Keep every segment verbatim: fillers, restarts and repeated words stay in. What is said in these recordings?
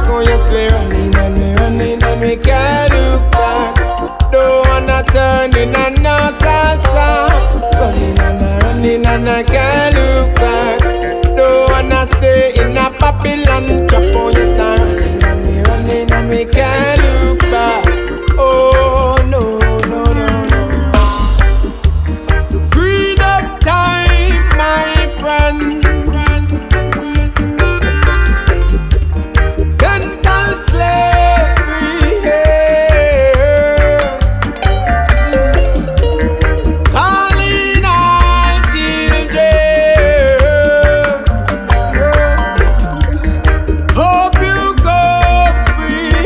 Oh yes, we're running and we're running and we can't look back. Don't wanna turn in and no salsa. Running and a running and I can't look back. Don't wanna stay in a Babylon trap. Oh yes, I'm running and we running and we can't look back. Oh no, no, no, no. Freedom time, my friend. Mental slavery here. Calling all children. Hope you go free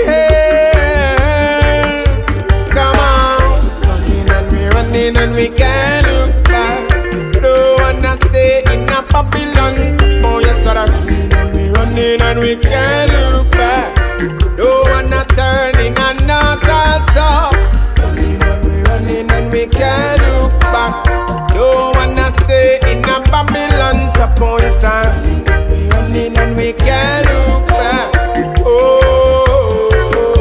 here. Come on, running and we running and we can't look back. Don't wanna stay in a Babylon. Oh yes, start running and we running and we can't look back. Don't wanna turn in and no salsa. Running and we running and we can't look back. Don't wanna stay in a Babylon trap. Oh yes, start running and we running and we can't look back. Oh,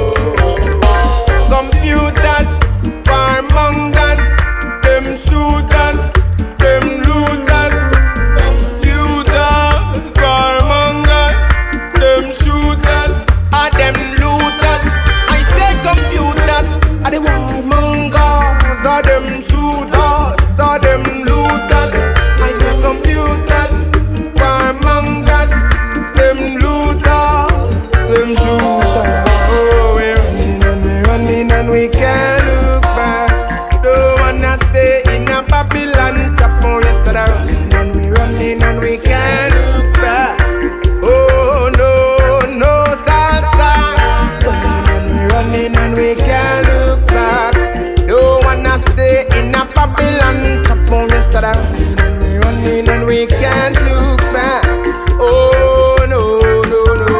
computers, warmongers, them shooters, them looters. Computers, warmongers, them shooters, are them looters. I say computers, are the warmongers, are them shooters, are them looters. I say computers, warmongers, them looters, them shooters. Oh, we're running and we're running and we can't look back. Don't wanna stay in a Babylon trap. Oh, yes, that are running and we running and we can't look back. Oh no, no salsa. Running and we running and we can't look back. Don't wanna stay in a Babylon trap. Oh, yes, that are running and we running and we can't look back. Oh no, no, no.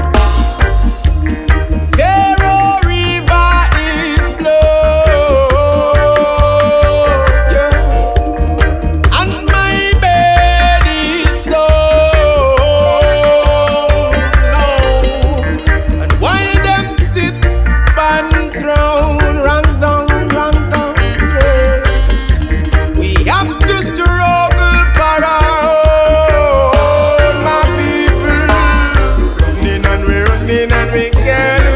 Pharaoh river is blown, yes, and my bed is stone. No, and while them sit on throne, wrong zone, wrong zone, yeah. We have to struggle for our own, my people. Running and we running and we can't